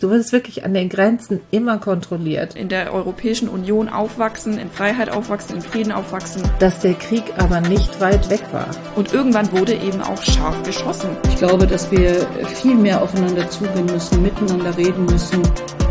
Du wirst wirklich an den Grenzen immer kontrolliert. In der Europäischen Union aufwachsen, in Freiheit aufwachsen, in Frieden aufwachsen. Dass der Krieg aber nicht weit weg war. Und irgendwann wurde eben auch scharf geschossen. Ich glaube, dass wir viel mehr aufeinander zugehen müssen, miteinander reden müssen.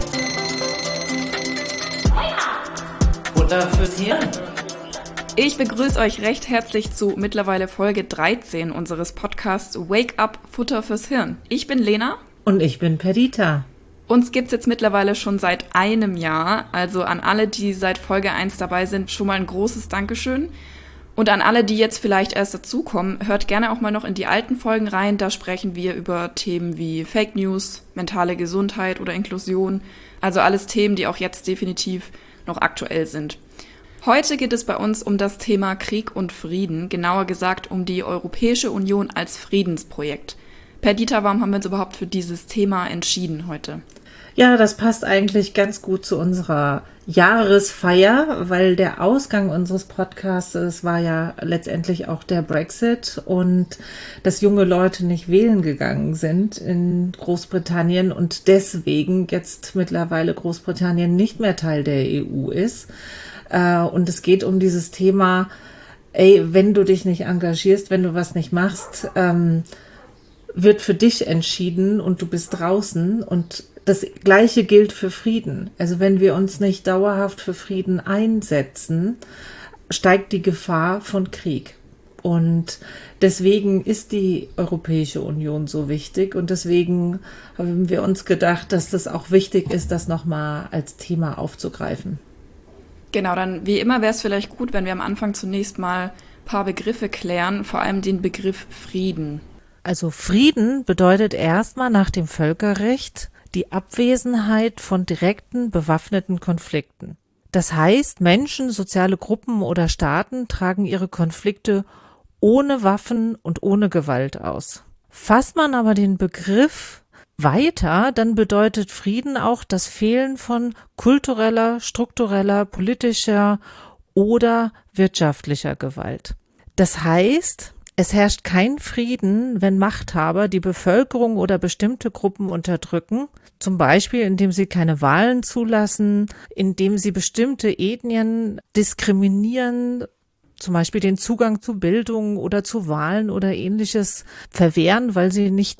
Futter fürs Hirn. Ich begrüße euch recht herzlich zu mittlerweile Folge 13 unseres Podcasts Wake Up, Futter fürs Hirn. Ich bin Lena. Und ich bin Perdita. Uns gibt's jetzt mittlerweile schon seit einem Jahr, also an alle, die seit Folge 1 dabei sind, schon mal ein großes Dankeschön. Und an alle, die jetzt vielleicht erst dazukommen, hört gerne auch mal noch in die alten Folgen rein, da sprechen wir über Themen wie Fake News, mentale Gesundheit oder Inklusion, also alles Themen, die auch jetzt definitiv noch aktuell sind. Heute geht es bei uns um das Thema Krieg und Frieden, genauer gesagt um die Europäische Union als Friedensprojekt. Perdita, warum haben wir uns überhaupt für dieses Thema entschieden heute? Ja, das passt eigentlich ganz gut zu unserer Jahresfeier, weil der Ausgang unseres Podcasts war ja letztendlich auch der Brexit und dass junge Leute nicht wählen gegangen sind in Großbritannien und deswegen jetzt mittlerweile Großbritannien nicht mehr Teil der EU ist. Und es geht um dieses Thema, wenn du dich nicht engagierst, wenn du was nicht machst, wird für dich entschieden und du bist draußen und das Gleiche gilt für Frieden. Also wenn wir uns nicht dauerhaft für Frieden einsetzen, steigt die Gefahr von Krieg. Und deswegen ist die Europäische Union so wichtig und deswegen haben wir uns gedacht, dass das auch wichtig ist, das nochmal als Thema aufzugreifen. Genau, dann wie immer wäre es vielleicht gut, wenn wir am Anfang zunächst mal ein paar Begriffe klären, vor allem den Begriff Frieden. Also Frieden bedeutet erstmal nach dem Völkerrecht die Abwesenheit von direkten bewaffneten Konflikten. Das heißt, Menschen, soziale Gruppen oder Staaten tragen ihre Konflikte ohne Waffen und ohne Gewalt aus. Fasst man aber den Begriff weiter, dann bedeutet Frieden auch das Fehlen von kultureller, struktureller, politischer oder wirtschaftlicher Gewalt. Das heißt, es herrscht kein Frieden, wenn Machthaber die Bevölkerung oder bestimmte Gruppen unterdrücken, zum Beispiel indem sie keine Wahlen zulassen, indem sie bestimmte Ethnien diskriminieren, zum Beispiel den Zugang zu Bildung oder zu Wahlen oder Ähnliches verwehren, weil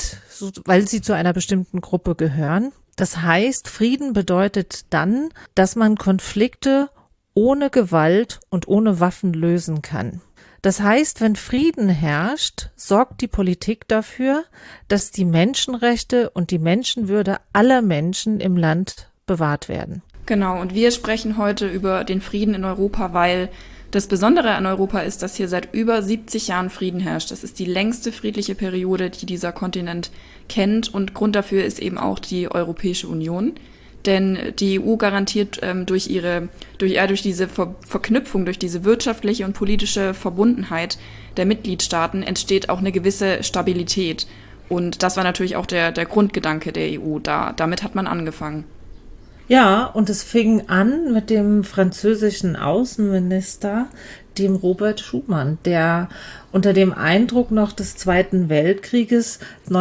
sie zu einer bestimmten Gruppe gehören. Das heißt, Frieden bedeutet dann, dass man Konflikte ohne Gewalt und ohne Waffen lösen kann. Das heißt, wenn Frieden herrscht, sorgt die Politik dafür, dass die Menschenrechte und die Menschenwürde aller Menschen im Land bewahrt werden. Genau, und wir sprechen heute über den Frieden in Europa, weil das Besondere an Europa ist, dass hier seit über 70 Jahren Frieden herrscht. Das ist die längste friedliche Periode, die dieser Kontinent kennt und Grund dafür ist eben auch die Europäische Union. Denn die EU garantiert durch diese Verknüpfung, durch diese wirtschaftliche und politische Verbundenheit der Mitgliedstaaten entsteht auch eine gewisse Stabilität. Und das war natürlich auch der Grundgedanke der EU. Damit hat man angefangen. Ja, und es fing an mit dem französischen Außenminister, dem Robert Schuman, der unter dem Eindruck noch des Zweiten Weltkrieges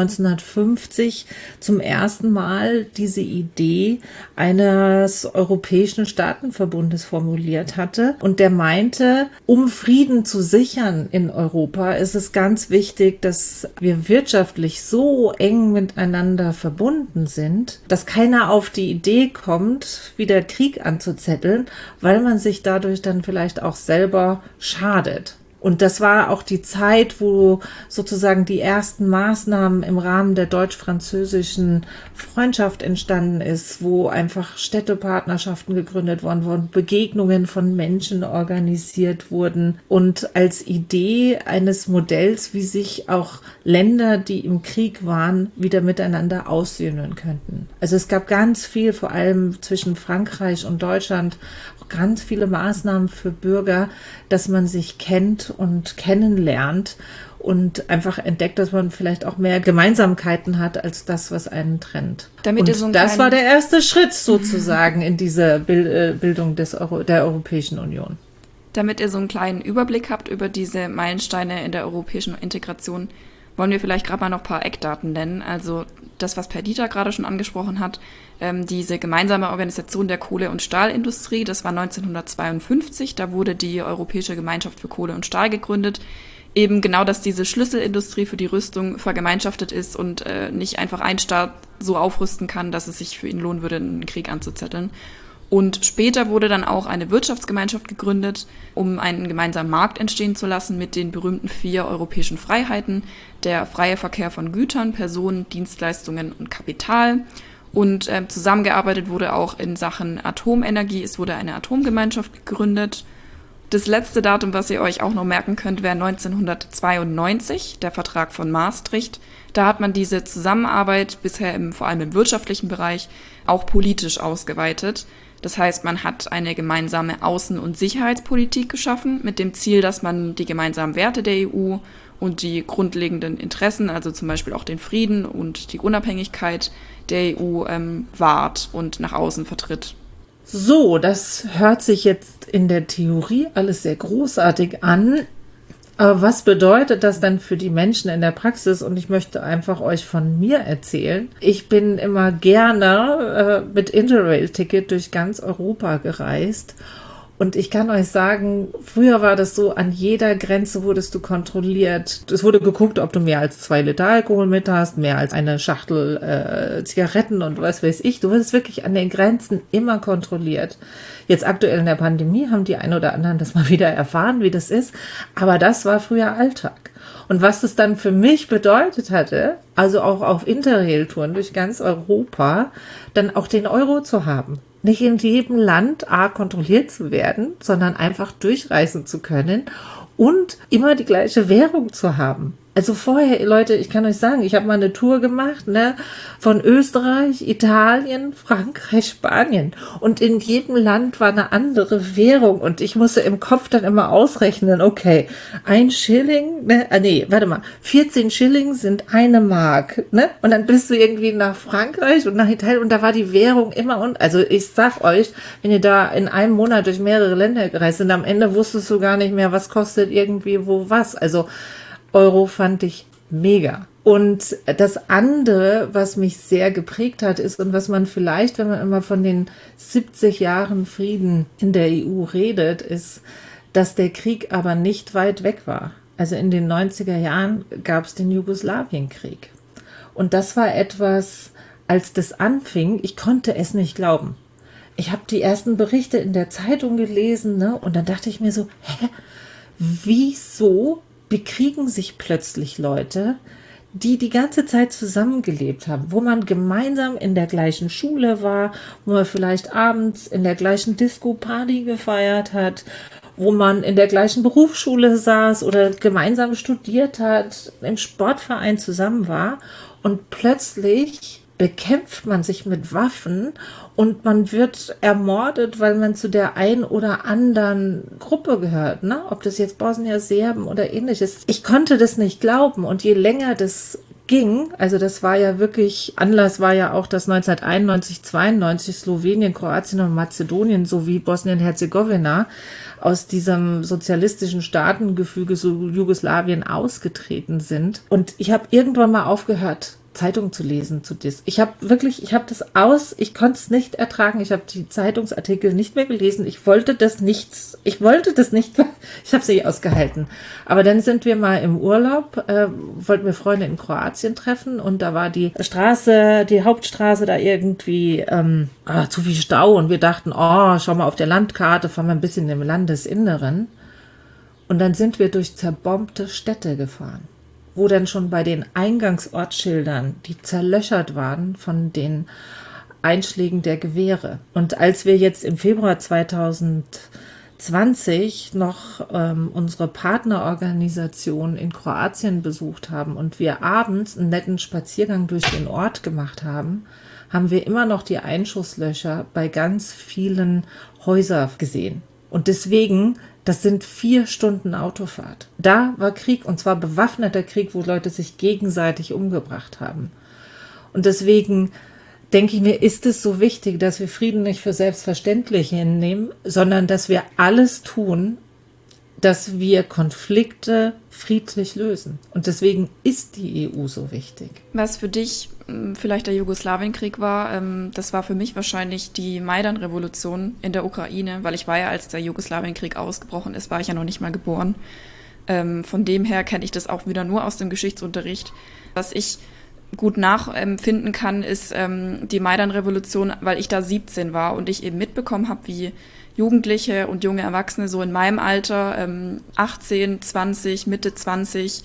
1950 zum ersten Mal diese Idee eines europäischen Staatenverbundes formuliert hatte. Und der meinte, um Frieden zu sichern in Europa, ist es ganz wichtig, dass wir wirtschaftlich so eng miteinander verbunden sind, dass keiner auf die Idee kommt, wieder Krieg anzuzetteln, weil man sich dadurch dann vielleicht auch selber schadet. Und das war auch die Zeit, wo sozusagen die ersten Maßnahmen im Rahmen der deutsch-französischen Freundschaft entstanden ist, wo einfach Städtepartnerschaften gegründet worden wurden, Begegnungen von Menschen organisiert wurden und als Idee eines Modells, wie sich auch Länder, die im Krieg waren, wieder miteinander aussöhnen könnten. Also es gab ganz viel, vor allem zwischen Frankreich und Deutschland, auch ganz viele Maßnahmen für Bürger, dass man sich kennt und kennenlernt und einfach entdeckt, dass man vielleicht auch mehr Gemeinsamkeiten hat als das, was einen trennt. Und das war der erste Schritt sozusagen in diese Bildung der Europäischen Union. Damit ihr so einen kleinen Überblick habt über diese Meilensteine in der europäischen Integration, wollen wir vielleicht gerade mal noch ein paar Eckdaten nennen. Also das, was Perdita gerade schon angesprochen hat, diese gemeinsame Organisation der Kohle- und Stahlindustrie, das war 1952, da wurde die Europäische Gemeinschaft für Kohle und Stahl gegründet. Eben genau, dass diese Schlüsselindustrie für die Rüstung vergemeinschaftet ist und nicht einfach ein Staat so aufrüsten kann, dass es sich für ihn lohnen würde, einen Krieg anzuzetteln. Und später wurde dann auch eine Wirtschaftsgemeinschaft gegründet, um einen gemeinsamen Markt entstehen zu lassen mit den berühmten 4 europäischen Freiheiten: der freie Verkehr von Gütern, Personen, Dienstleistungen und Kapital. Und zusammengearbeitet wurde auch in Sachen Atomenergie. Es wurde eine Atomgemeinschaft gegründet. Das letzte Datum, was ihr euch auch noch merken könnt, wäre 1992, der Vertrag von Maastricht. Da hat man diese Zusammenarbeit bisher vor allem im wirtschaftlichen Bereich auch politisch ausgeweitet. Das heißt, man hat eine gemeinsame Außen- und Sicherheitspolitik geschaffen mit dem Ziel, dass man die gemeinsamen Werte der EU und die grundlegenden Interessen, also zum Beispiel auch den Frieden und die Unabhängigkeit der EU wahrt und nach außen vertritt. So, das hört sich jetzt in der Theorie alles sehr großartig an. Aber was bedeutet das dann für die Menschen in der Praxis? Und ich möchte einfach euch von mir erzählen. Ich bin immer gerne mit Interrail-Ticket durch ganz Europa gereist. Und ich kann euch sagen, früher war das so, an jeder Grenze wurdest du kontrolliert. Es wurde geguckt, ob du mehr als 2 Liter Alkohol mit hast, mehr als eine Schachtel Zigaretten und was weiß ich. Du wurdest wirklich an den Grenzen immer kontrolliert. Jetzt aktuell in der Pandemie haben die ein oder anderen das mal wieder erfahren, wie das ist. Aber das war früher Alltag. Und was das dann für mich bedeutet hatte, also auch auf Interrail-Touren durch ganz Europa, dann auch den Euro zu haben. Nicht in jedem Land kontrolliert zu werden, sondern einfach durchreisen zu können und immer die gleiche Währung zu haben. Also vorher, Leute, ich kann euch sagen, ich habe mal eine Tour gemacht, von Österreich, Italien, Frankreich, Spanien. Und in jedem Land war eine andere Währung. Und ich musste im Kopf dann immer ausrechnen, okay, 1 Schilling, 14 Schilling sind 1 Mark, Und dann bist du irgendwie nach Frankreich und nach Italien und da war die Währung immer also ich sag euch, wenn ihr da in einem Monat durch mehrere Länder gereist sind, am Ende wusstest du gar nicht mehr, was kostet irgendwie wo was. Also Euro fand ich mega. Und das andere, was mich sehr geprägt hat, ist, und was man vielleicht, wenn man immer von den 70 Jahren Frieden in der EU redet, ist, dass der Krieg aber nicht weit weg war. Also in den 90er Jahren gab es den Jugoslawienkrieg. Und das war etwas, als das anfing, ich konnte es nicht glauben. Ich habe die ersten Berichte in der Zeitung gelesen, und dann dachte ich mir so, wieso bekriegen sich plötzlich Leute, die die ganze Zeit zusammengelebt haben, wo man gemeinsam in der gleichen Schule war, wo man vielleicht abends in der gleichen Disco-Party gefeiert hat, wo man in der gleichen Berufsschule saß oder gemeinsam studiert hat, im Sportverein zusammen war und plötzlich bekämpft man sich mit Waffen und man wird ermordet, weil man zu der einen oder anderen Gruppe gehört, Ob das jetzt Bosnier, Serben oder ähnliches. Ich konnte das nicht glauben und je länger das ging, also das war ja wirklich, Anlass war ja auch, dass 1991, 92 Slowenien, Kroatien und Mazedonien sowie Bosnien-Herzegowina aus diesem sozialistischen Staatengefüge so Jugoslawien ausgetreten sind. Und ich habe irgendwann mal aufgehört, Zeitung zu lesen zu das. Ich konnte es nicht ertragen. Ich habe die Zeitungsartikel nicht mehr gelesen. Ich wollte das nicht, ich habe es nicht ausgehalten. Aber dann sind wir mal im Urlaub, wollten wir Freunde in Kroatien treffen und da war die Hauptstraße da irgendwie zu viel Stau und wir dachten, schau mal auf der Landkarte, fahren wir ein bisschen im Landesinneren. Und dann sind wir durch zerbombte Städte gefahren, wo dann schon bei den Eingangsortsschildern, die zerlöchert waren von den Einschlägen der Gewehre. Und als wir jetzt im Februar 2020 noch unsere Partnerorganisation in Kroatien besucht haben und wir abends einen netten Spaziergang durch den Ort gemacht haben, haben wir immer noch die Einschusslöcher bei ganz vielen Häusern gesehen. Und deswegen, das sind 4 Stunden Autofahrt. Da war Krieg, und zwar bewaffneter Krieg, wo Leute sich gegenseitig umgebracht haben. Und deswegen denke ich mir, ist es so wichtig, dass wir Frieden nicht für selbstverständlich hinnehmen, sondern dass wir alles tun, dass wir Konflikte friedlich lösen. Und deswegen ist die EU so wichtig. Was für dich vielleicht der Jugoslawienkrieg war, das war für mich wahrscheinlich die Maidan-Revolution in der Ukraine, weil ich war ja, als der Jugoslawienkrieg ausgebrochen ist, war ich ja noch nicht mal geboren. Von dem her kenne ich das auch wieder nur aus dem Geschichtsunterricht. Was ich gut nachempfinden kann, ist die Maidan-Revolution, weil ich da 17 war und ich eben mitbekommen habe, wie Jugendliche und junge Erwachsene so in meinem Alter, 18, 20, Mitte 20,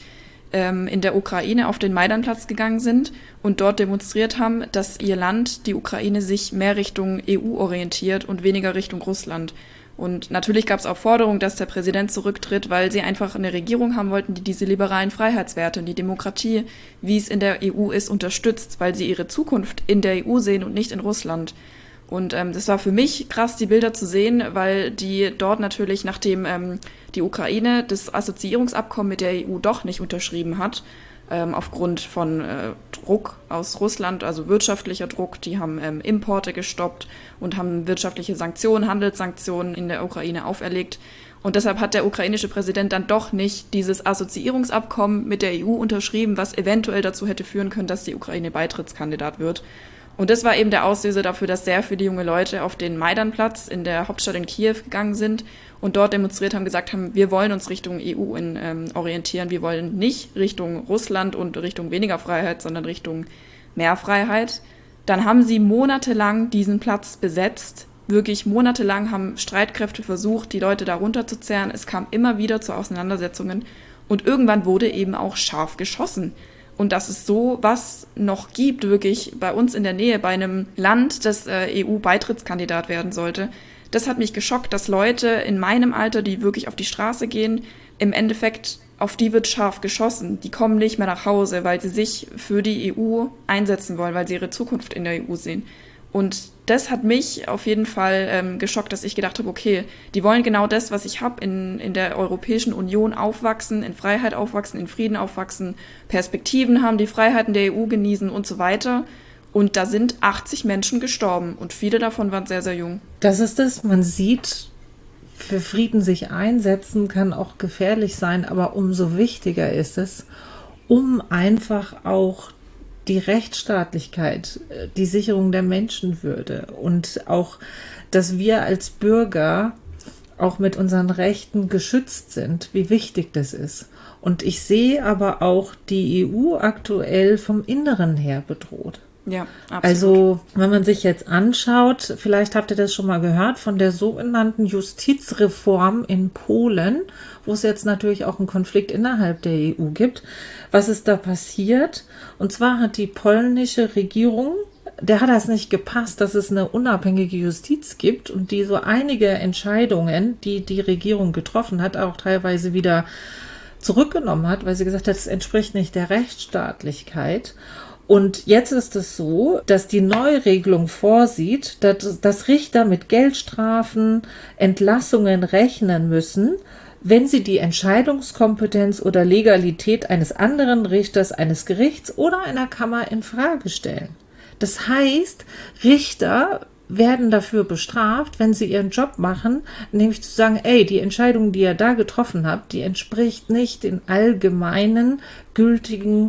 in der Ukraine auf den Maidanplatz gegangen sind und dort demonstriert haben, dass ihr Land, die Ukraine, sich mehr Richtung EU orientiert und weniger Richtung Russland. Und natürlich gab es auch Forderungen, dass der Präsident zurücktritt, weil sie einfach eine Regierung haben wollten, die diese liberalen Freiheitswerte und die Demokratie, wie es in der EU ist, unterstützt, weil sie ihre Zukunft in der EU sehen und nicht in Russland. Und das war für mich krass, die Bilder zu sehen, weil die dort natürlich, nachdem die Ukraine das Assoziierungsabkommen mit der EU doch nicht unterschrieben hat, aufgrund von Druck aus Russland, also wirtschaftlicher Druck, die haben Importe gestoppt und haben wirtschaftliche Sanktionen, Handelssanktionen in der Ukraine auferlegt. Und deshalb hat der ukrainische Präsident dann doch nicht dieses Assoziierungsabkommen mit der EU unterschrieben, was eventuell dazu hätte führen können, dass die Ukraine Beitrittskandidat wird. Und das war eben der Auslöser dafür, dass sehr viele junge Leute auf den Maidanplatz in der Hauptstadt in Kiew gegangen sind und dort demonstriert haben, gesagt haben, wir wollen uns Richtung EU orientieren, wir wollen nicht Richtung Russland und Richtung weniger Freiheit, sondern Richtung mehr Freiheit. Dann haben sie monatelang diesen Platz besetzt, wirklich monatelang haben Streitkräfte versucht, die Leute da runterzuzerren. Es kam immer wieder zu Auseinandersetzungen und irgendwann wurde eben auch scharf geschossen. Und dass es so was noch gibt, wirklich bei uns in der Nähe, bei einem Land, das EU-Beitrittskandidat werden sollte, das hat mich geschockt, dass Leute in meinem Alter, die wirklich auf die Straße gehen, im Endeffekt auf die wird scharf geschossen. Die kommen nicht mehr nach Hause, weil sie sich für die EU einsetzen wollen, weil sie ihre Zukunft in der EU sehen. Und das hat mich auf jeden Fall geschockt, dass ich gedacht habe, okay, die wollen genau das, was ich habe, in der Europäischen Union aufwachsen, in Freiheit aufwachsen, in Frieden aufwachsen, Perspektiven haben, die Freiheiten der EU genießen und so weiter. Und da sind 80 Menschen gestorben und viele davon waren sehr, sehr jung. Das ist es, man sieht, für Frieden sich einsetzen kann auch gefährlich sein, aber umso wichtiger ist es, um einfach auch die Rechtsstaatlichkeit, die Sicherung der Menschenwürde und auch, dass wir als Bürger auch mit unseren Rechten geschützt sind, wie wichtig das ist. Und ich sehe aber auch die EU aktuell vom Inneren her bedroht. Ja, absolut. Also, wenn man sich jetzt anschaut, vielleicht habt ihr das schon mal gehört, von der sogenannten Justizreform in Polen, wo es jetzt natürlich auch einen Konflikt innerhalb der EU gibt. Was ist da passiert? Und zwar hat die polnische Regierung, der hat das nicht gepasst, dass es eine unabhängige Justiz gibt und die so einige Entscheidungen, die die Regierung getroffen hat, auch teilweise wieder zurückgenommen hat, weil sie gesagt hat, es entspricht nicht der Rechtsstaatlichkeit. Und jetzt ist es so, dass die Neuregelung vorsieht, dass Richter mit Geldstrafen, Entlassungen rechnen müssen, wenn sie die Entscheidungskompetenz oder Legalität eines anderen Richters, eines Gerichts oder einer Kammer in Frage stellen. Das heißt, Richter werden dafür bestraft, wenn sie ihren Job machen, nämlich zu sagen, ey, die Entscheidung, die ihr da getroffen habt, die entspricht nicht den allgemeinen gültigen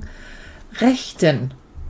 Rechten.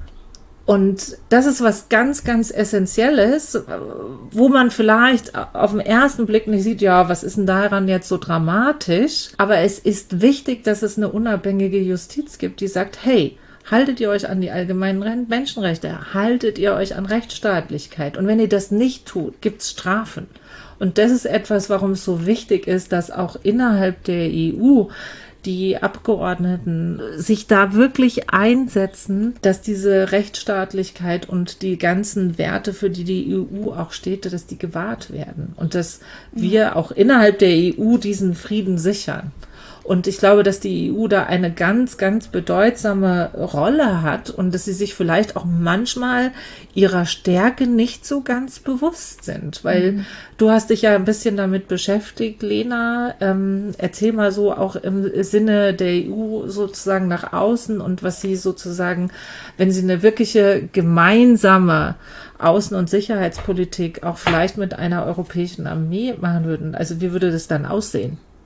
Und das ist was ganz, ganz Essentielles, wo man vielleicht auf den ersten Blick nicht sieht, ja, was ist denn daran jetzt so dramatisch? Aber es ist wichtig, dass es eine unabhängige Justiz gibt, die sagt, hey, haltet ihr euch an die allgemeinen Menschenrechte, haltet ihr euch an Rechtsstaatlichkeit. Und wenn ihr das nicht tut, gibt's Strafen. Und das ist etwas, warum es so wichtig ist, dass auch innerhalb der EU die Abgeordneten sich da wirklich einsetzen, dass diese Rechtsstaatlichkeit und die ganzen Werte, für die die EU auch steht, dass die gewahrt werden und dass wir auch innerhalb der EU diesen Frieden sichern. Und ich glaube, dass die EU da eine ganz, ganz bedeutsame Rolle hat und dass sie sich vielleicht auch manchmal ihrer Stärke nicht so ganz bewusst sind. Weil du hast dich ja ein bisschen damit beschäftigt, Lena. Erzähl mal so auch im Sinne der EU sozusagen nach außen und was sie sozusagen, wenn sie eine wirkliche gemeinsame Außen- und Sicherheitspolitik auch vielleicht mit einer europäischen Armee machen würden. Also wie würde das dann aussehen?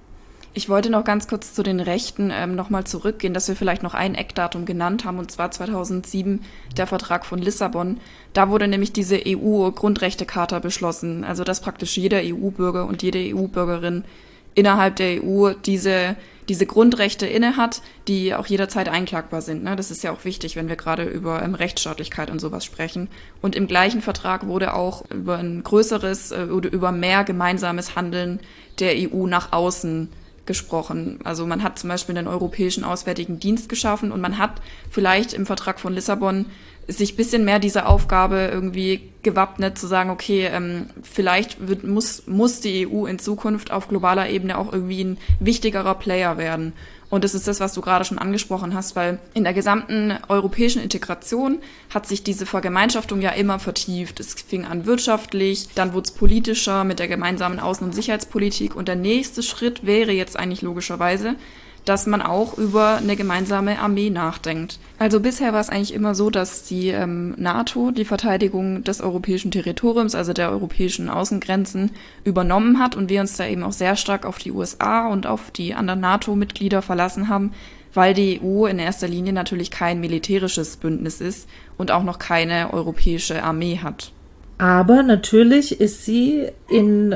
Ich wollte noch ganz kurz zu den Rechten nochmal zurückgehen, dass wir vielleicht noch ein Eckdatum genannt haben, und zwar 2007, der Vertrag von Lissabon. Da wurde nämlich diese EU-Grundrechtecharta beschlossen, also dass praktisch jeder EU-Bürger und jede EU-Bürgerin innerhalb der EU diese Grundrechte inne hat, die auch jederzeit einklagbar sind. Ne? Das ist ja auch wichtig, wenn wir gerade über Rechtsstaatlichkeit und sowas sprechen. Und im gleichen Vertrag wurde auch über ein größeres oder über mehr gemeinsames Handeln der EU nach außen gesprochen. Also man hat zum Beispiel einen Europäischen Auswärtigen Dienst geschaffen und man hat vielleicht im Vertrag von Lissabon sich ein bisschen mehr dieser Aufgabe irgendwie gewappnet, zu sagen, okay, vielleicht muss die EU in Zukunft auf globaler Ebene auch irgendwie ein wichtigerer Player werden. Und das ist das, was du gerade schon angesprochen hast, weil in der gesamten europäischen Integration hat sich diese Vergemeinschaftung ja immer vertieft. Es fing an wirtschaftlich, dann wurde es politischer mit der gemeinsamen Außen- und Sicherheitspolitik. Und der nächste Schritt wäre jetzt eigentlich logischerweise, dass man auch über eine gemeinsame Armee nachdenkt. Also bisher war es eigentlich immer so, dass die NATO die Verteidigung des europäischen Territoriums, also der europäischen Außengrenzen, übernommen hat und wir uns da eben auch sehr stark auf die USA und auf die anderen NATO-Mitglieder verlassen haben, weil die EU in erster Linie natürlich kein militärisches Bündnis ist und auch noch keine europäische Armee hat. Aber natürlich ist sie in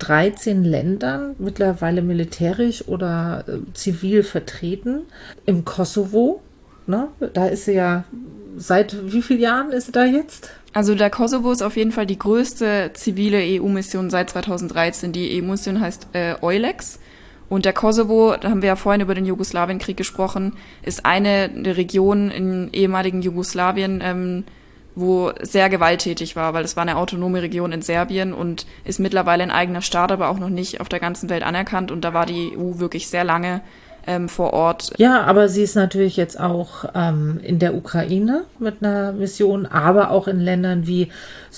13 Ländern mittlerweile militärisch oder zivil vertreten. Im Kosovo, ne? Da ist sie ja, seit wie vielen Jahren ist sie da jetzt? Also der Kosovo ist auf jeden Fall die größte zivile EU-Mission seit 2013. Die EU-Mission heißt EULEX. Und der Kosovo, da haben wir ja vorhin über den Jugoslawienkrieg gesprochen, ist eine Region im ehemaligen Jugoslawien, wo sehr gewalttätig war, weil es war eine autonome Region in Serbien und ist mittlerweile ein eigener Staat, aber auch noch nicht auf der ganzen Welt anerkannt. Und da war die EU wirklich sehr lange vor Ort. Ja, aber sie ist natürlich jetzt auch in der Ukraine mit einer Mission, aber auch in Ländern wie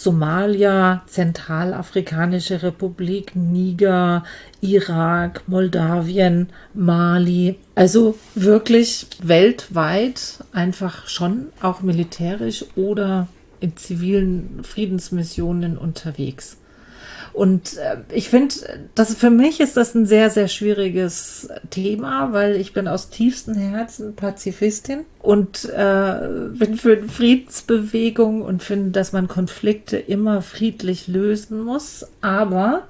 Somalia, Zentralafrikanische Republik, Niger, Irak, Moldawien, Mali. Also wirklich weltweit einfach schon auch militärisch oder in zivilen Friedensmissionen unterwegs. Und ich finde, für mich ist das ein sehr, sehr schwieriges Thema, weil ich bin aus tiefstem Herzen Pazifistin und bin für eine Friedensbewegung und finde, dass man Konflikte immer friedlich lösen muss. Aber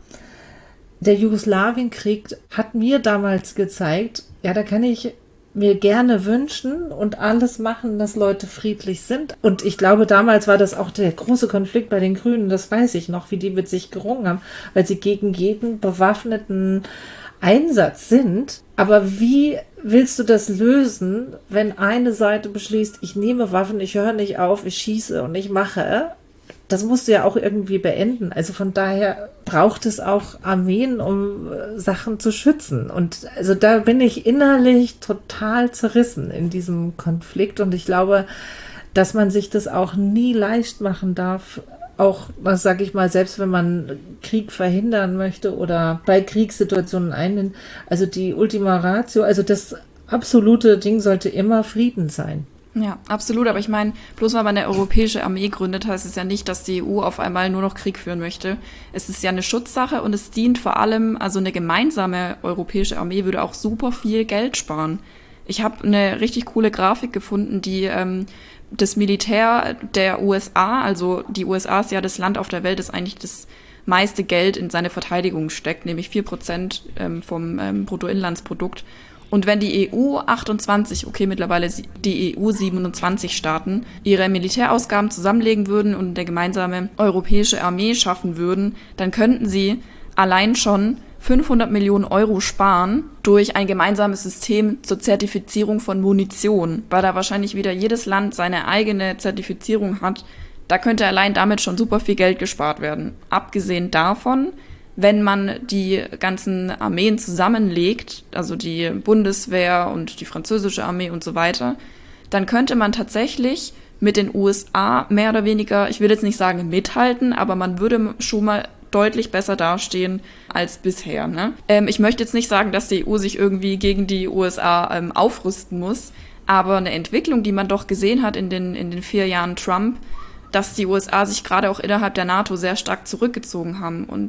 der Jugoslawienkrieg hat mir damals gezeigt, ja, da kann ich mir gerne wünschen und alles machen, dass Leute friedlich sind. Und ich glaube, damals war das auch der große Konflikt bei den Grünen, das weiß ich noch, wie die mit sich gerungen haben, weil sie gegen jeden bewaffneten Einsatz sind. Aber wie willst du das lösen, wenn eine Seite beschließt, ich nehme Waffen, ich höre nicht auf, ich schieße und ich mache? Das musst du ja auch irgendwie beenden. Also von daher braucht es auch Armeen, um Sachen zu schützen. Und also da bin ich innerlich total zerrissen in diesem Konflikt. Und ich glaube, dass man sich das auch nie leicht machen darf. Auch, was sage ich mal, selbst wenn man Krieg verhindern möchte oder bei Kriegssituationen einnehmen. Also die Ultima Ratio, also das absolute Ding sollte immer Frieden sein. Ja, absolut. Aber ich meine, bloß weil man eine europäische Armee gründet, heißt es ja nicht, dass die EU auf einmal nur noch Krieg führen möchte. Es ist ja eine Schutzsache und es dient vor allem, also eine gemeinsame europäische Armee würde auch super viel Geld sparen. Ich habe eine richtig coole Grafik gefunden, die das Militär der USA, also die USA ist ja das Land auf der Welt, das eigentlich das meiste Geld in seine Verteidigung steckt, nämlich 4% vom Bruttoinlandsprodukt. Und wenn die EU 28, okay, mittlerweile die EU 27 Staaten, ihre Militärausgaben zusammenlegen würden und eine gemeinsame europäische Armee schaffen würden, dann könnten sie allein schon 500 Millionen Euro sparen durch ein gemeinsames System zur Zertifizierung von Munition, weil da wahrscheinlich wieder jedes Land seine eigene Zertifizierung hat. Da könnte allein damit schon super viel Geld gespart werden. Abgesehen davon, wenn man die ganzen Armeen zusammenlegt, also die Bundeswehr und die französische Armee und so weiter, dann könnte man tatsächlich mit den USA mehr oder weniger, ich will jetzt nicht sagen mithalten, aber man würde schon mal deutlich besser dastehen als bisher. Ne? Ich möchte jetzt nicht sagen, dass die EU sich irgendwie gegen die USA aufrüsten muss, aber eine Entwicklung, die man doch gesehen hat in den 4 Jahren Trump, dass die USA sich gerade auch innerhalb der NATO sehr stark zurückgezogen haben und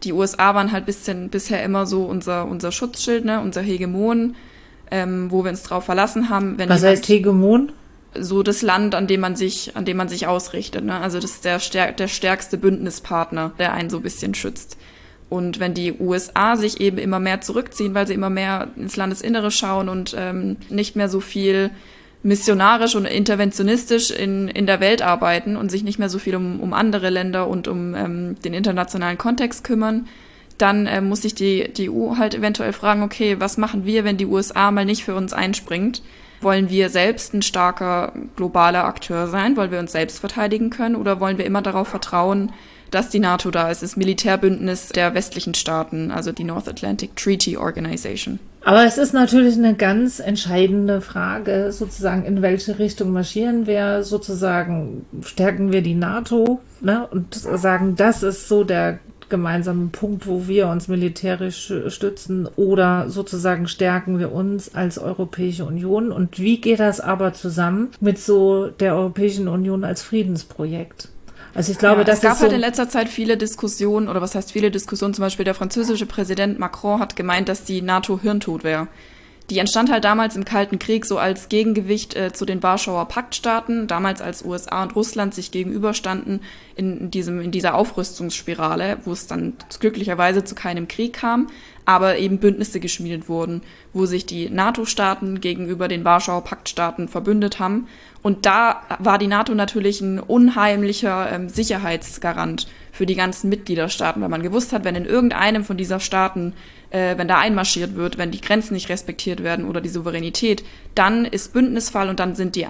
Die USA waren halt bisher immer so unser Schutzschild, ne, unser Hegemon, wo wir uns drauf verlassen haben. Was heißt Hegemon? So das Land, an dem man sich ausrichtet, ne? Also das ist der stärkste Bündnispartner, der einen so ein bisschen schützt. Und wenn die USA sich eben immer mehr zurückziehen, weil sie immer mehr ins Landesinnere schauen und nicht mehr so viel missionarisch und interventionistisch in der Welt arbeiten und sich nicht mehr so viel um andere Länder und um den internationalen Kontext kümmern, dann muss sich die EU halt eventuell fragen, okay, was machen wir, wenn die USA mal nicht für uns einspringt? Wollen wir selbst ein starker globaler Akteur sein? Wollen wir uns selbst verteidigen können? Oder wollen wir immer darauf vertrauen, dass die NATO da ist, das Militärbündnis der westlichen Staaten, also die North Atlantic Treaty Organization? Aber es ist natürlich eine ganz entscheidende Frage, sozusagen, in welche Richtung marschieren wir, sozusagen, stärken wir die NATO, ne, und sagen, das ist so der gemeinsamen Punkt, wo wir uns militärisch stützen, oder sozusagen stärken wir uns als Europäische Union, und wie geht das aber zusammen mit so der Europäischen Union als Friedensprojekt? Also ich glaube, es gab halt in letzter Zeit viele Diskussionen, oder was heißt viele Diskussionen, zum Beispiel der französische Präsident Macron hat gemeint, dass die NATO hirntot wäre. Die entstand halt damals im Kalten Krieg so als Gegengewicht zu den Warschauer Paktstaaten, damals als USA und Russland sich gegenüberstanden in dieser Aufrüstungsspirale, wo es dann glücklicherweise zu keinem Krieg kam, aber eben Bündnisse geschmiedet wurden, wo sich die NATO-Staaten gegenüber den Warschauer Paktstaaten verbündet haben. Und da war die NATO natürlich ein unheimlicher Sicherheitsgarant für die ganzen Mitgliederstaaten, weil man gewusst hat, wenn in irgendeinem von dieser Staaten, wenn da einmarschiert wird, wenn die Grenzen nicht respektiert werden oder die Souveränität, dann ist Bündnisfall und dann sind die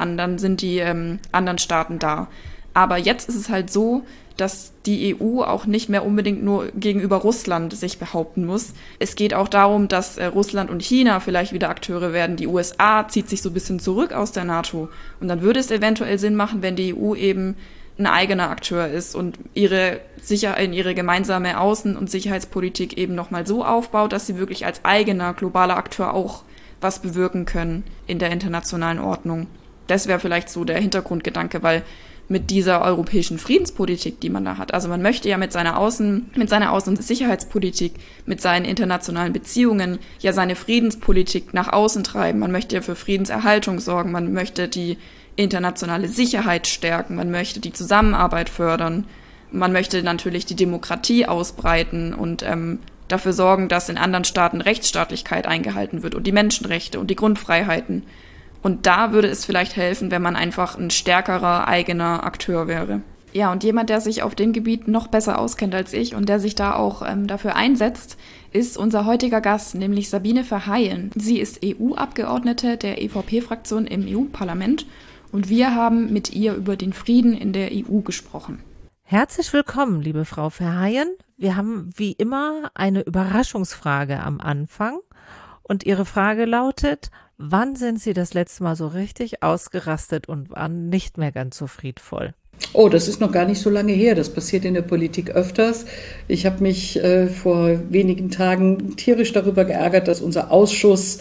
anderen Staaten da. Aber jetzt ist es halt so, dass die EU auch nicht mehr unbedingt nur gegenüber Russland sich behaupten muss. Es geht auch darum, dass Russland und China vielleicht wieder Akteure werden. Die USA zieht sich so ein bisschen zurück aus der NATO. Und dann würde es eventuell Sinn machen, wenn die EU eben ein eigener Akteur ist und ihre gemeinsame Außen- und Sicherheitspolitik eben nochmal so aufbaut, dass sie wirklich als eigener globaler Akteur auch was bewirken können in der internationalen Ordnung. Das wäre vielleicht so der Hintergrundgedanke, weil mit dieser europäischen Friedenspolitik, die man da hat. Also man möchte ja mit seiner Außen- und Sicherheitspolitik, mit seinen internationalen Beziehungen ja seine Friedenspolitik nach außen treiben. Man möchte ja für Friedenserhaltung sorgen, man möchte die internationale Sicherheit stärken, man möchte die Zusammenarbeit fördern, man möchte natürlich die Demokratie ausbreiten und dafür sorgen, dass in anderen Staaten Rechtsstaatlichkeit eingehalten wird und die Menschenrechte und die Grundfreiheiten. Und da würde es vielleicht helfen, wenn man einfach ein stärkerer eigener Akteur wäre. Ja, und jemand, der sich auf dem Gebiet noch besser auskennt als ich und der sich da auch dafür einsetzt, ist unser heutiger Gast, nämlich Sabine Verheyen. Sie ist EU-Abgeordnete der EVP-Fraktion im EU-Parlament und wir haben mit ihr über den Frieden in der EU gesprochen. Herzlich willkommen, liebe Frau Verheyen. Wir haben wie immer eine Überraschungsfrage am Anfang und Ihre Frage lautet: Wann sind Sie das letzte Mal so richtig ausgerastet und waren nicht mehr ganz so friedvoll? Oh, das ist noch gar nicht so lange her. Das passiert in der Politik öfters. Ich habe mich vor wenigen Tagen tierisch darüber geärgert, dass unser Ausschuss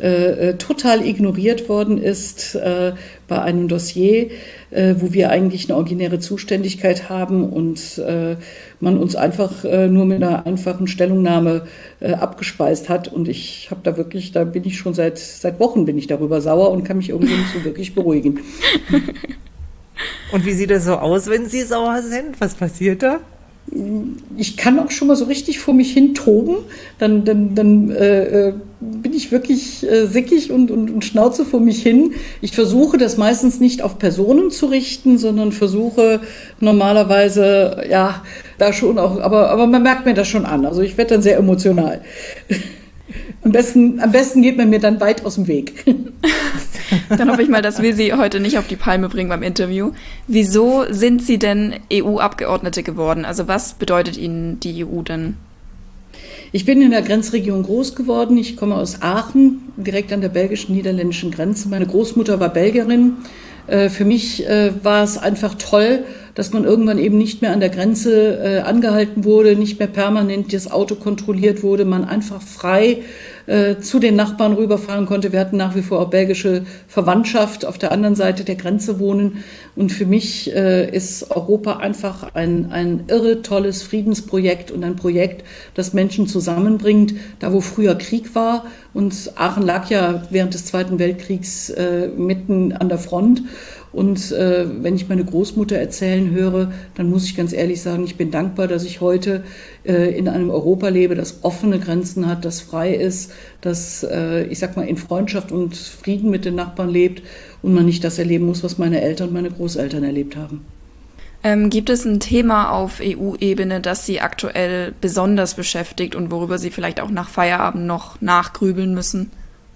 total ignoriert worden ist bei einem Dossier, wo wir eigentlich eine originäre Zuständigkeit haben und man uns einfach nur mit einer einfachen Stellungnahme abgespeist hat. Und ich habe da bin ich schon seit Wochen bin ich darüber sauer und kann mich irgendwie nicht so wirklich beruhigen. Und wie sieht das so aus, wenn Sie sauer sind? Was passiert da? Ich kann auch schon mal so richtig vor mich hin toben. Dann bin ich wirklich sickig und schnauze vor mich hin. Ich versuche das meistens nicht auf Personen zu richten, sondern versuche normalerweise, ja, da schon auch, aber man merkt mir das schon an. Also ich werde dann sehr emotional. Am besten geht man mir dann weit aus dem Weg. Dann hoffe ich mal, dass wir Sie heute nicht auf die Palme bringen beim Interview. Wieso sind Sie denn EU-Abgeordnete geworden? Also was bedeutet Ihnen die EU denn? Ich bin in der Grenzregion groß geworden. Ich komme aus Aachen, direkt an der belgisch-niederländischen Grenze. Meine Großmutter war Belgierin. Für mich war es einfach toll, dass man irgendwann eben nicht mehr an der Grenze angehalten wurde, nicht mehr permanent das Auto kontrolliert wurde, man einfach frei zu den Nachbarn rüberfahren konnte. Wir hatten nach wie vor auch belgische Verwandtschaft auf der anderen Seite der Grenze wohnen. Und für mich ist Europa einfach ein irre tolles Friedensprojekt und ein Projekt, das Menschen zusammenbringt, da wo früher Krieg war. Und Aachen lag ja während des Zweiten Weltkriegs mitten an der Front. Und wenn ich meine Großmutter erzählen höre, dann muss ich ganz ehrlich sagen, ich bin dankbar, dass ich heute in einem Europa lebe, das offene Grenzen hat, das frei ist, das, ich sag mal, in Freundschaft und Frieden mit den Nachbarn lebt und man nicht das erleben muss, was meine Eltern und meine Großeltern erlebt haben. Gibt es ein Thema auf EU-Ebene, das Sie aktuell besonders beschäftigt und worüber Sie vielleicht auch nach Feierabend noch nachgrübeln müssen?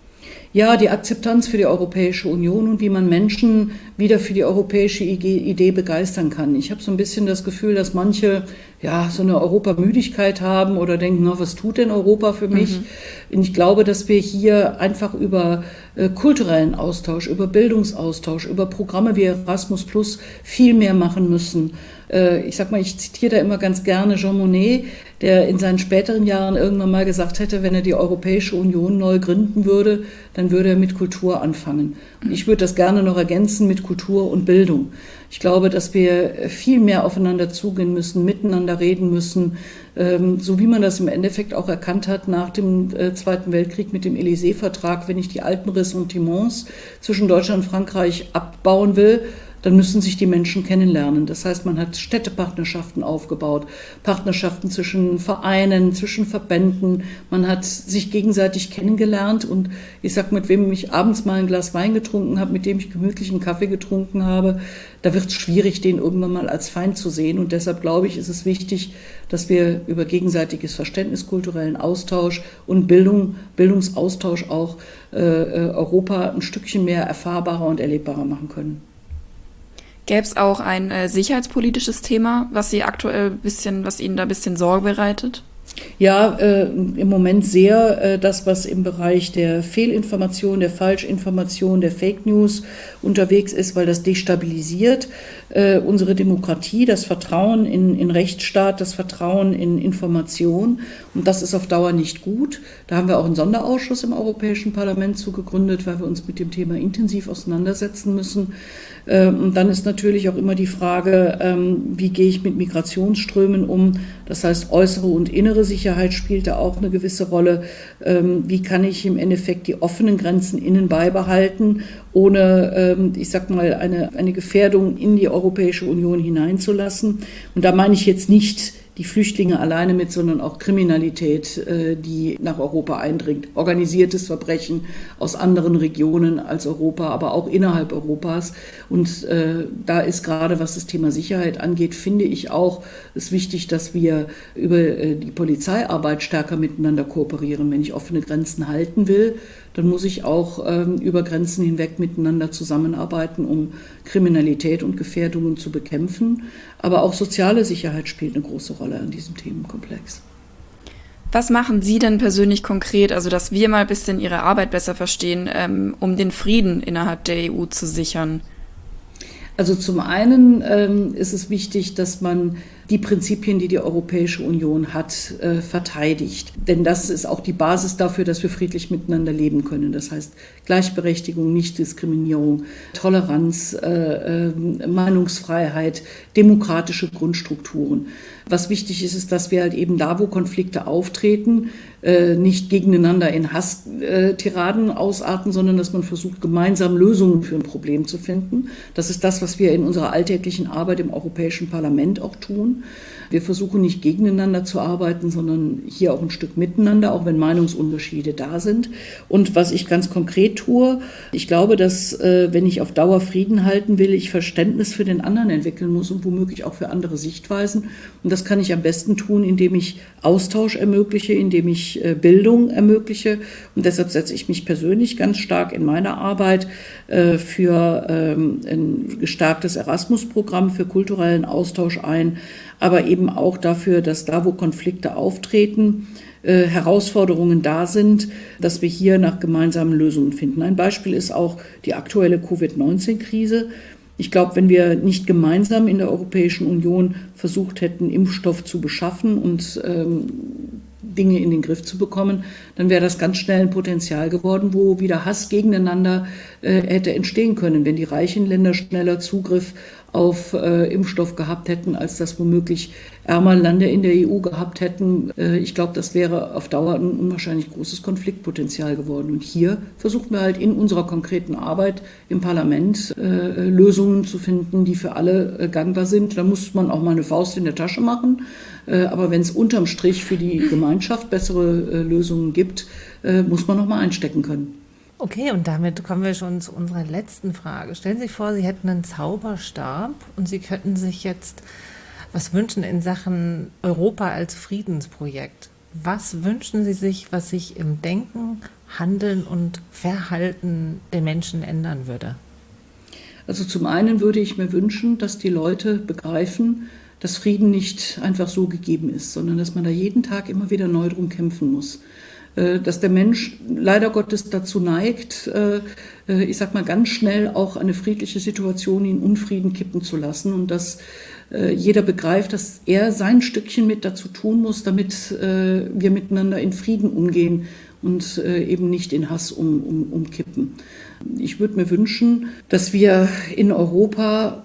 Ja, die Akzeptanz für die Europäische Union und wie man Menschen wieder für die europäische Idee begeistern kann. Ich habe so ein bisschen das Gefühl, dass manche ja so eine Europamüdigkeit haben oder denken, na, was tut denn Europa für mich? Und ich glaube, dass wir hier einfach über kulturellen Austausch, über Bildungsaustausch, über Programme wie Erasmus Plus viel mehr machen müssen. Ich sag mal, ich zitiere da immer ganz gerne Jean Monnet, der in seinen späteren Jahren irgendwann mal gesagt hätte, wenn er die Europäische Union neu gründen würde, dann würde er mit Kultur anfangen. Und ich würde das gerne noch ergänzen mit Kultur und Bildung. Ich glaube, dass wir viel mehr aufeinander zugehen müssen, miteinander reden müssen, so wie man das im Endeffekt auch erkannt hat nach dem Zweiten Weltkrieg mit dem Élysée-Vertrag. Wenn ich die alten Ressentiments zwischen Deutschland und Frankreich abbauen will, dann müssen sich die Menschen kennenlernen. Das heißt, man hat Städtepartnerschaften aufgebaut, Partnerschaften zwischen Vereinen, zwischen Verbänden. Man hat sich gegenseitig kennengelernt und ich sag, mit wem ich abends mal ein Glas Wein getrunken habe, mit dem ich gemütlich einen Kaffee getrunken habe, da wird es schwierig, den irgendwann mal als Feind zu sehen. Und deshalb glaube ich, ist es wichtig, dass wir über gegenseitiges Verständnis, kulturellen Austausch und Bildungsaustausch auch Europa ein Stückchen mehr erfahrbarer und erlebbarer machen können. Gäbe es auch ein sicherheitspolitisches Thema, was Ihnen da ein bisschen Sorge bereitet? Ja, im Moment sehr das, was im Bereich der Fehlinformation, der Falschinformation, der Fake News unterwegs ist, weil das destabilisiert unsere Demokratie, das Vertrauen in Rechtsstaat, das Vertrauen in Information. Und das ist auf Dauer nicht gut. Da haben wir auch einen Sonderausschuss im Europäischen Parlament zu gegründet, weil wir uns mit dem Thema intensiv auseinandersetzen müssen. Und dann ist natürlich auch immer die Frage, wie gehe ich mit Migrationsströmen um? Das heißt, äußere und innere Sicherheit spielt da auch eine gewisse Rolle. Wie kann ich im Endeffekt die offenen Grenzen innen beibehalten, ohne, ich sag mal, eine Gefährdung in die Europäische Union hineinzulassen? Und da meine ich jetzt nicht die Flüchtlinge alleine mit, sondern auch Kriminalität, die nach Europa eindringt. Organisiertes Verbrechen aus anderen Regionen als Europa, aber auch innerhalb Europas. Und da ist gerade, was das Thema Sicherheit angeht, finde ich auch, es wichtig, dass wir über die Polizeiarbeit stärker miteinander kooperieren. Wenn ich offene Grenzen halten will, dann muss ich auch über Grenzen hinweg miteinander zusammenarbeiten, um Kriminalität und Gefährdungen zu bekämpfen. Aber auch soziale Sicherheit spielt eine große Rolle an diesem Themenkomplex. Was machen Sie denn persönlich konkret, also dass wir mal ein bisschen Ihre Arbeit besser verstehen, um den Frieden innerhalb der EU zu sichern? Also zum einen ist es wichtig, dass man die Prinzipien, die die Europäische Union hat, verteidigt. Denn das ist auch die Basis dafür, dass wir friedlich miteinander leben können. Das heißt Gleichberechtigung, Nichtdiskriminierung, Toleranz, Meinungsfreiheit, demokratische Grundstrukturen. Was wichtig ist, ist, dass wir halt eben da, wo Konflikte auftreten, nicht gegeneinander in Hasstiraden ausarten, sondern dass man versucht, gemeinsam Lösungen für ein Problem zu finden. Das ist das, was wir in unserer alltäglichen Arbeit im Europäischen Parlament auch tun. Wir versuchen nicht gegeneinander zu arbeiten, sondern hier auch ein Stück miteinander, auch wenn Meinungsunterschiede da sind. Und was ich ganz konkret tue, ich glaube, dass wenn ich auf Dauer Frieden halten will, ich Verständnis für den anderen entwickeln muss und womöglich auch für andere Sichtweisen. Und das kann ich am besten tun, indem ich Austausch ermögliche, indem ich Bildung ermögliche. Und deshalb setze ich mich persönlich ganz stark in meiner Arbeit für ein gestärktes Erasmus-Programm für kulturellen Austausch ein, aber eben auch dafür, dass da, wo Konflikte auftreten, Herausforderungen da sind, dass wir hier nach gemeinsamen Lösungen finden. Ein Beispiel ist auch die aktuelle Covid-19-Krise. Ich glaube, wenn wir nicht gemeinsam in der Europäischen Union versucht hätten, Impfstoff zu beschaffen und Dinge in den Griff zu bekommen, dann wäre das ganz schnell ein Potenzial geworden, wo wieder Hass gegeneinander hätte entstehen können, wenn die reichen Länder schneller Zugriff auf Impfstoff gehabt hätten, als das womöglich ärmer Länder in der EU gehabt hätten. Ich glaube, das wäre auf Dauer ein unwahrscheinlich großes Konfliktpotenzial geworden. Und hier versuchen wir halt in unserer konkreten Arbeit im Parlament Lösungen zu finden, die für alle gangbar sind. Da muss man auch mal eine Faust in der Tasche machen. Aber wenn es unterm Strich für die Gemeinschaft bessere Lösungen gibt, muss man noch mal einstecken können. Okay, und damit kommen wir schon zu unserer letzten Frage. Stellen Sie sich vor, Sie hätten einen Zauberstab und Sie könnten sich jetzt was wünschen in Sachen Europa als Friedensprojekt. Was wünschen Sie sich, was sich im Denken, Handeln und Verhalten der Menschen ändern würde? Also zum einen würde ich mir wünschen, dass die Leute begreifen, dass Frieden nicht einfach so gegeben ist, sondern dass man da jeden Tag immer wieder neu drum kämpfen muss. Dass der Mensch leider Gottes dazu neigt, ich sag mal ganz schnell auch eine friedliche Situation in Unfrieden kippen zu lassen und dass jeder begreift, dass er sein Stückchen mit dazu tun muss, damit wir miteinander in Frieden umgehen und eben nicht in Hass umkippen. Ich würde mir wünschen, dass wir in Europa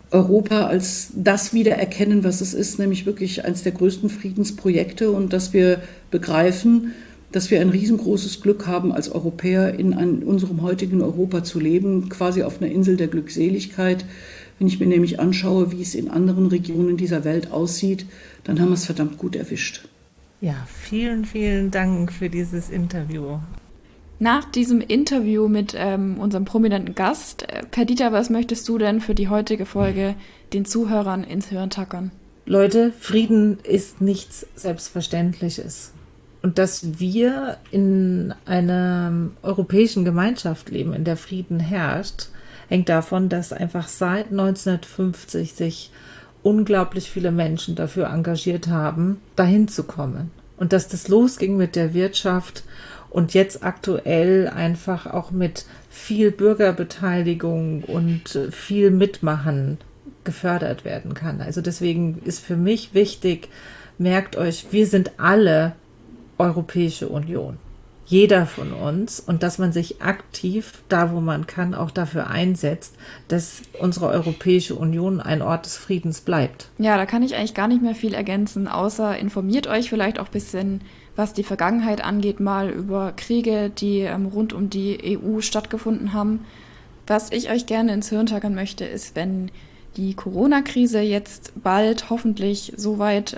als das wieder erkennen, was es ist, nämlich wirklich eines der größten Friedensprojekte und dass wir begreifen, dass wir ein riesengroßes Glück haben, als Europäer in unserem heutigen Europa zu leben, quasi auf einer Insel der Glückseligkeit. Wenn ich mir nämlich anschaue, wie es in anderen Regionen dieser Welt aussieht, dann haben wir es verdammt gut erwischt. Ja, vielen, vielen Dank für dieses Interview. Nach diesem Interview mit unserem prominenten Gast, Perdita, was möchtest du denn für die heutige Folge den Zuhörern ins Hirn tackern? Leute, Frieden ist nichts Selbstverständliches. Und dass wir in einer europäischen Gemeinschaft leben, in der Frieden herrscht, hängt davon, dass einfach seit 1950 sich unglaublich viele Menschen dafür engagiert haben, dahin zu kommen. Und dass das losging mit der Wirtschaft und jetzt aktuell einfach auch mit viel Bürgerbeteiligung und viel Mitmachen gefördert werden kann. Also deswegen ist für mich wichtig, merkt euch, wir sind alle Europäische Union. Jeder von uns, und dass man sich aktiv, da wo man kann, auch dafür einsetzt, dass unsere Europäische Union ein Ort des Friedens bleibt. Ja, da kann ich eigentlich gar nicht mehr viel ergänzen, außer informiert euch vielleicht auch ein bisschen, was die Vergangenheit angeht, mal über Kriege, die rund um die EU stattgefunden haben. Was ich euch gerne ins Hirn tackern möchte, ist, wenn die Corona-Krise jetzt bald hoffentlich so weit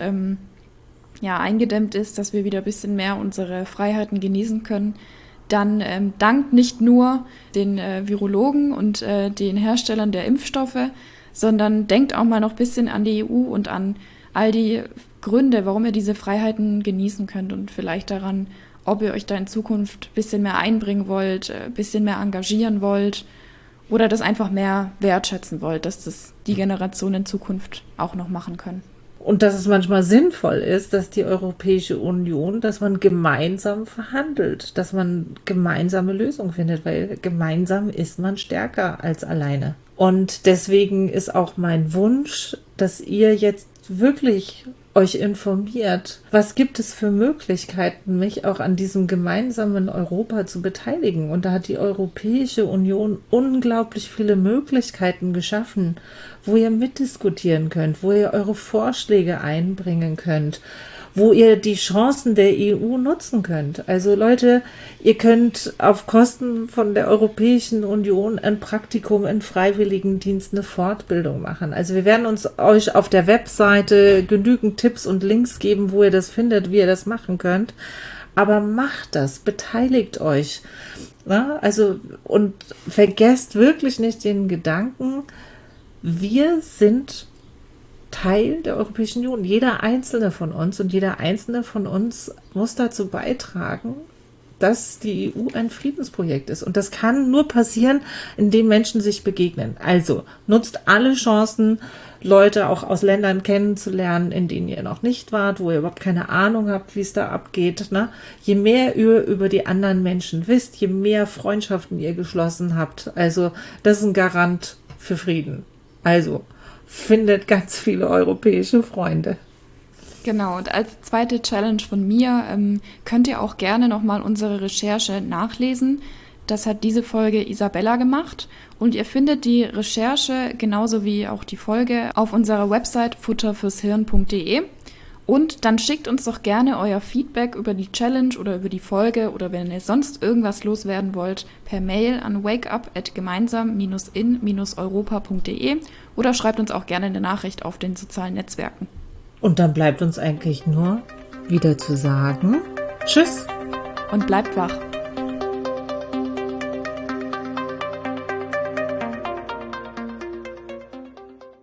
eingedämmt ist, dass wir wieder ein bisschen mehr unsere Freiheiten genießen können, dann dankt nicht nur den Virologen und den Herstellern der Impfstoffe, sondern denkt auch mal noch ein bisschen an die EU und an all die Gründe, warum ihr diese Freiheiten genießen könnt und vielleicht daran, ob ihr euch da in Zukunft ein bisschen mehr einbringen wollt, ein bisschen mehr engagieren wollt oder das einfach mehr wertschätzen wollt, dass das die Generation in Zukunft auch noch machen können. Und dass es manchmal sinnvoll ist, dass die Europäische Union, dass man gemeinsam verhandelt, dass man gemeinsame Lösungen findet, weil gemeinsam ist man stärker als alleine. Und deswegen ist auch mein Wunsch, dass ihr jetzt wirklich euch informiert, was gibt es für Möglichkeiten, mich auch an diesem gemeinsamen Europa zu beteiligen. Und da hat die Europäische Union unglaublich viele Möglichkeiten geschaffen, wo ihr mitdiskutieren könnt, wo ihr eure Vorschläge einbringen könnt, wo ihr die Chancen der EU nutzen könnt. Also Leute, ihr könnt auf Kosten von der Europäischen Union ein Praktikum in Freiwilligendienst, eine Fortbildung machen. Also wir werden euch auf der Webseite genügend Tipps und Links geben, wo ihr das findet, wie ihr das machen könnt. Aber macht das, beteiligt euch. Ja, also und vergesst wirklich nicht den Gedanken, wir sind Teil der Europäischen Union. Jeder Einzelne von uns und jeder Einzelne von uns muss dazu beitragen, dass die EU ein Friedensprojekt ist. Und das kann nur passieren, indem Menschen sich begegnen. Also nutzt alle Chancen, Leute auch aus Ländern kennenzulernen, in denen ihr noch nicht wart, wo ihr überhaupt keine Ahnung habt, wie es da abgeht. Ne? Je mehr ihr über die anderen Menschen wisst, je mehr Freundschaften ihr geschlossen habt, also das ist ein Garant für Frieden. Also findet ganz viele europäische Freunde. Genau, und als zweite Challenge von mir könnt ihr auch gerne nochmal unsere Recherche nachlesen. Das hat diese Folge Isabella gemacht und ihr findet die Recherche genauso wie auch die Folge auf unserer Website futterfürshirn.de. Und dann schickt uns doch gerne euer Feedback über die Challenge oder über die Folge oder wenn ihr sonst irgendwas loswerden wollt, per Mail an wakeup@gemeinsam-in-europa.de oder schreibt uns auch gerne eine Nachricht auf den sozialen Netzwerken. Und dann bleibt uns eigentlich nur wieder zu sagen, tschüss und bleibt wach.